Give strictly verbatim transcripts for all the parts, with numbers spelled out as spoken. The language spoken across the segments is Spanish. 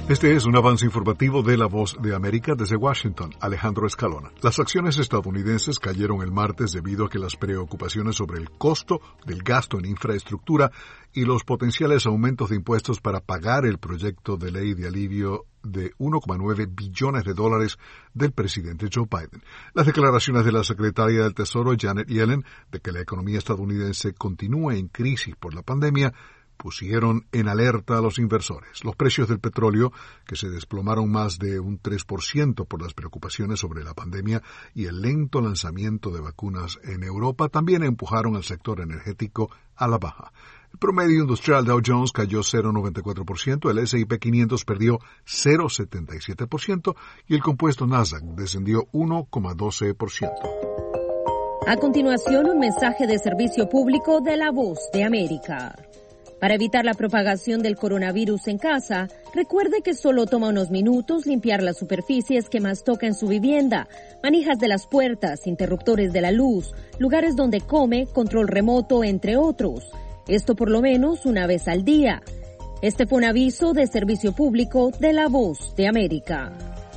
Este es un avance informativo de La Voz de América desde Washington. Alejandro Escalona. Las acciones estadounidenses cayeron el martes debido a que las preocupaciones sobre el costo del gasto en infraestructura y los potenciales aumentos de impuestos para pagar el proyecto de ley de alivio de uno coma nueve billones de dólares del presidente Joe Biden. Las declaraciones de la secretaria del Tesoro, Janet Yellen, de que la economía estadounidense continúa en crisis por la pandemia, pusieron en alerta a los inversores. Los precios del petróleo, que se desplomaron más de un tres por ciento por las preocupaciones sobre la pandemia y el lento lanzamiento de vacunas en Europa, también empujaron al sector energético a la baja. El promedio industrial Dow Jones cayó cero coma noventa y cuatro por ciento, el ese y pe quinientos perdió cero coma setenta y siete por ciento y el compuesto Nasdaq descendió uno coma doce por ciento. A continuación, un mensaje de servicio público de La Voz de América. Para evitar la propagación del coronavirus en casa, recuerde que solo toma unos minutos limpiar las superficies que más toca en su vivienda, manijas de las puertas, interruptores de la luz, lugares donde come, control remoto, entre otros. Esto por lo menos una vez al día. Este fue un aviso de servicio público de La Voz de América.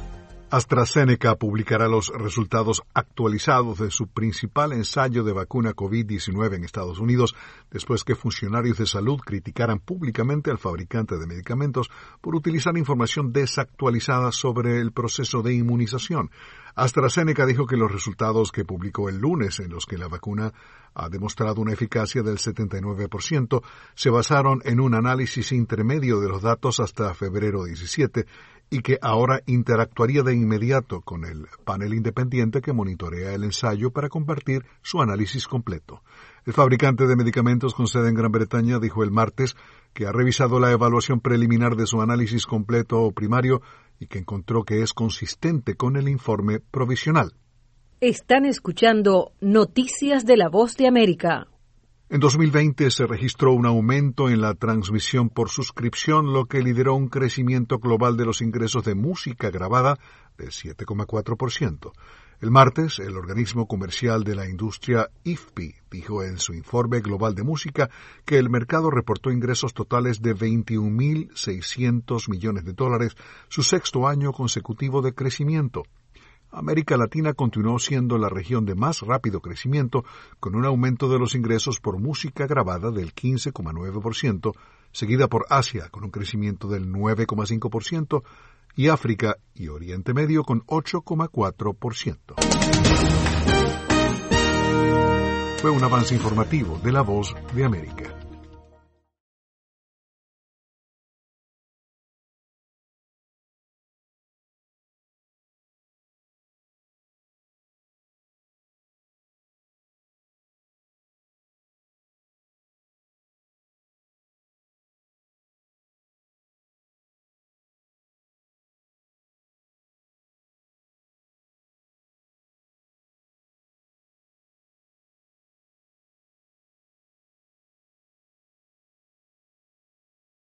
AstraZeneca publicará los resultados actualizados de su principal ensayo de vacuna COVID diecinueve en Estados Unidos después que funcionarios de salud criticaran públicamente al fabricante de medicamentos por utilizar información desactualizada sobre el proceso de inmunización. AstraZeneca dijo que los resultados que publicó el lunes, en los que la vacuna ha demostrado una eficacia del setenta y nueve por ciento, se basaron en un análisis intermedio de los datos hasta febrero diecisiete y que ahora interactuaría de inmediato con el panel independiente que monitorea el ensayo para compartir su análisis completo. El fabricante de medicamentos con sede en Gran Bretaña dijo el martes que ha revisado la evaluación preliminar de su análisis completo o primario y que encontró que es consistente con el informe provisional. Están escuchando Noticias de La Voz de América. En dos mil veinte se registró un aumento en la transmisión por suscripción, lo que lideró un crecimiento global de los ingresos de música grabada de siete coma cuatro por ciento. El martes, el organismo comercial de la industria I F P I dijo en su informe global de música que el mercado reportó ingresos totales de veintiún mil seiscientos millones de dólares, su sexto año consecutivo de crecimiento. América Latina continuó siendo la región de más rápido crecimiento, con un aumento de los ingresos por música grabada del quince coma nueve por ciento, seguida por Asia con un crecimiento del nueve coma cinco por ciento y África y Oriente Medio con ocho coma cuatro por ciento. Fue un avance informativo de La Voz de América.